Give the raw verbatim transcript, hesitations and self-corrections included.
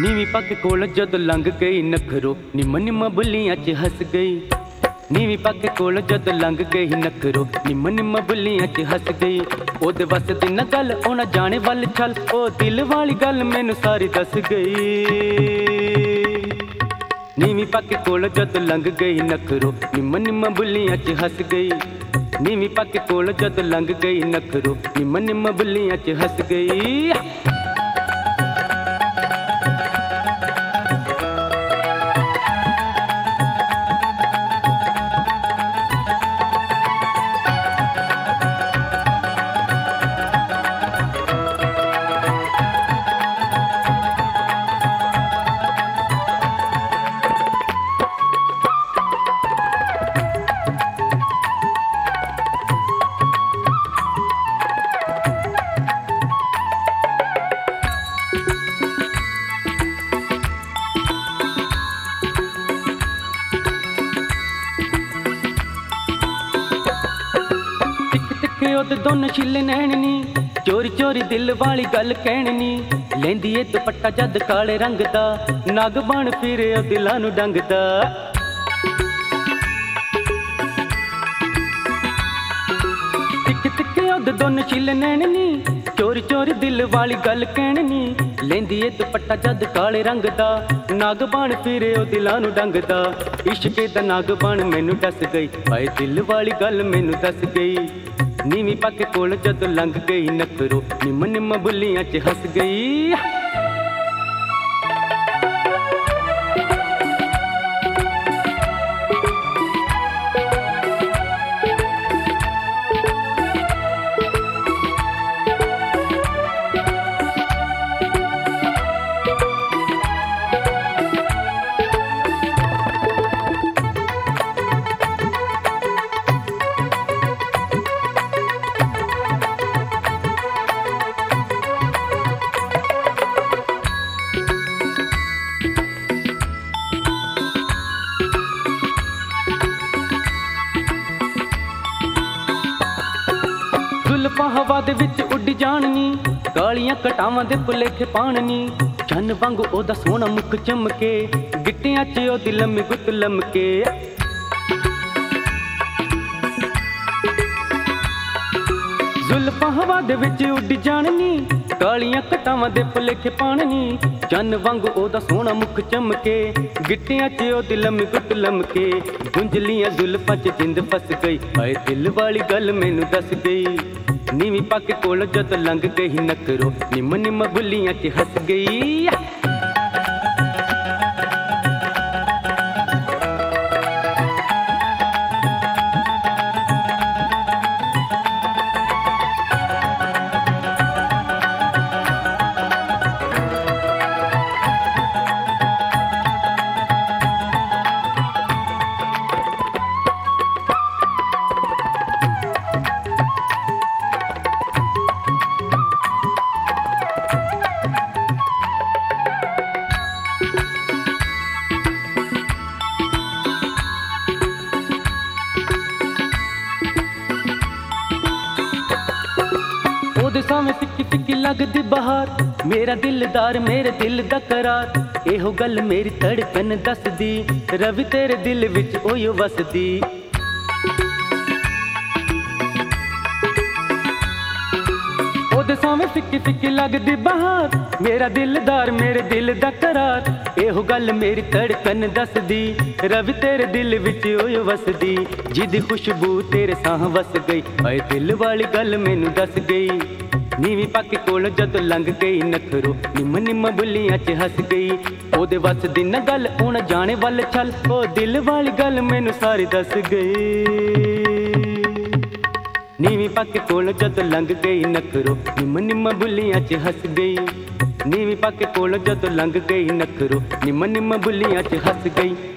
नीवी पग कोल जद लंघ गई नखरो निम निम बुलियां च हस गई। नीवी पग कोल जद लंघ गई नखरो निम निम बुलियां च हस गई। ओदे बस दी न गल ओना जाने वल छल ओ दिल वाली गल मैनू सारी दस गई। नीवी पग कोल जद लंघ गई नखरो निम निम बुलियां च हस गई। नीवी पग कोल जद लंघ गई नखरो निम निम बुलियां च हस गई। ओदे दोनों छिले नैननी चोरी चोरी दिल वाली गल कहनी। लेंदी ए दुपट्टा जद काले रंग दा नग बन फिरे ओ दिलां नू डंगदा। तिक तिक ओदे दोनों छिले नैननी चोरी चोरी दिल वाली गल कहनी। लेंदी ए दुपट्टा जद काले रंग दा नग बन फिरे ओ दिलां नू डंगदा। इश्क दा नग बन मैनू दस गई हाय दिल वाली गल मैनू दस गई। नीवी पग कोल जद लंघ गई नखरो निम निम बुलियां च हस गई। जुल्फां हवा दे विच उड़ जाणनी कालियां कटावां दे भुलेखे पाणनी। चन्न वांगू ओदा सोहना मुख चमके गिट्टियां च ओदी लम्मी गुत लमके। जुल्फां हवा दे विच उड़ जाणनी कालियां कटावां दे भुलेखे पाणनी। चन्न वांगू ओदा सोहना मुख चमके गिट्टियां च ओदी लम्मी गुत लमके। गुंजलियां जुल्फां च जिंद फस गई हाय दिल वाली गल मैनू दस गई। नीवी पग कोल जद लंघ गई नखरो निम निम बुलियां च हस गई। ओदे सावें फिक्की फिक्की लगदी बहार मेरा दिलदार मेरे दिल दा करार। एहो गल मेरी धड़कन दसदी रवि तेरे दिल विच ओयो वसदी। ओदे सावें फिक्की फिक्की लगदी बहार मेरा दिलदार मेरे दिल दा करार। एहो गल मेरी धड़कन दसदी रवि तेरे दिल विच ओयो वसदी। जिदी खुशबू तेरे साह वस गई हाय दिल वाली गल मैनू दस गई। नीवी पग कोल जद लंघ गई नखरो निम निम बुलियां च हस गई। ओदे बस दी न गल ओना जाने वल छल ओ दिल वाली गल मैनू सारी दस गई। नीवी पग कोल जद लंघ गई नखरो निम निम बुलियां च हस गई। नीवी पग कोल जद लंघ गई नखरो निम निम बुलियां च हस गई।